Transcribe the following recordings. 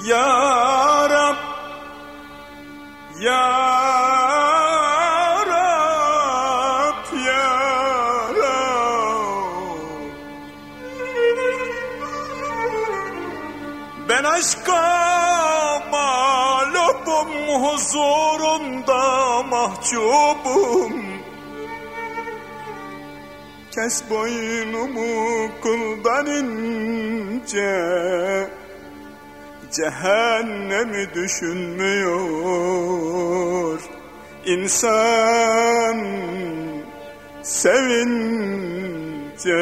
Ya Rab, Ya Rab, Ya Rab. Ben aşka mağlubum, huzurunda mahcubum. Kes boynumu kuldan ince, cehennemi düşünmüyor insan sevince.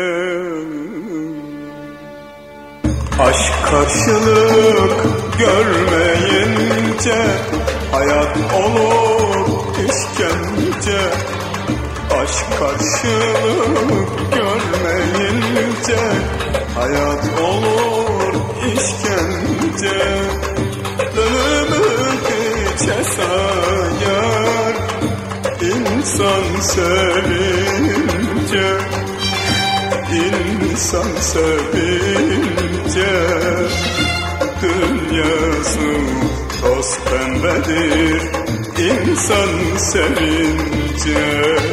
Aşk karşılık görmeyince hayat olur işkence. Aşk karşılık görmeyince hayat olur işkence. Ölümü hiçe sayar insan sevince. İnsan sevince dünyası toz pembedir insan sevince.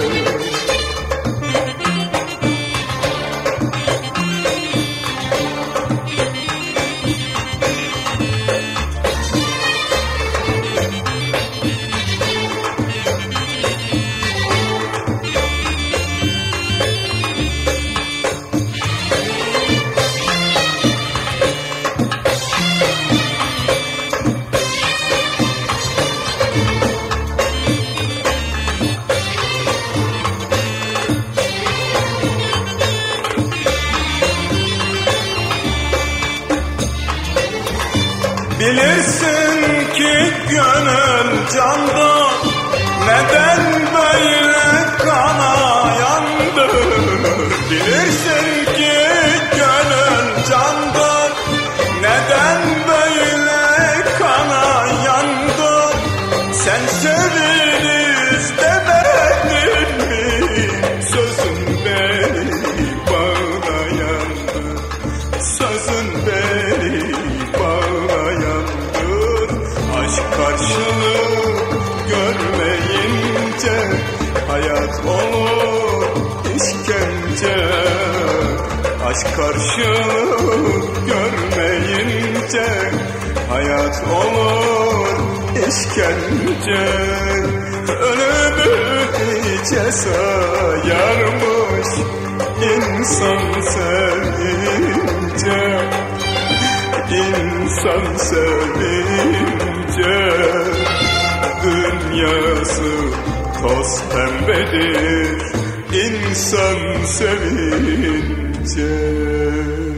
Bilirsin ki gönül candan, neden böyle kana yandır? Bilirsin ki gönül candan, neden böyle kana yandır? Sen seviniz demedin mi? Sözün beni bağlayandı, sözün beni bağlayandır. Aşk karşılık görmeyince hayat olur işkence. Aşk karşılık görmeyince hayat olur işkence. Ölümü hiçe sayarmış insan sevince. İnsan sevince dünyası toz pembedir insan sevince.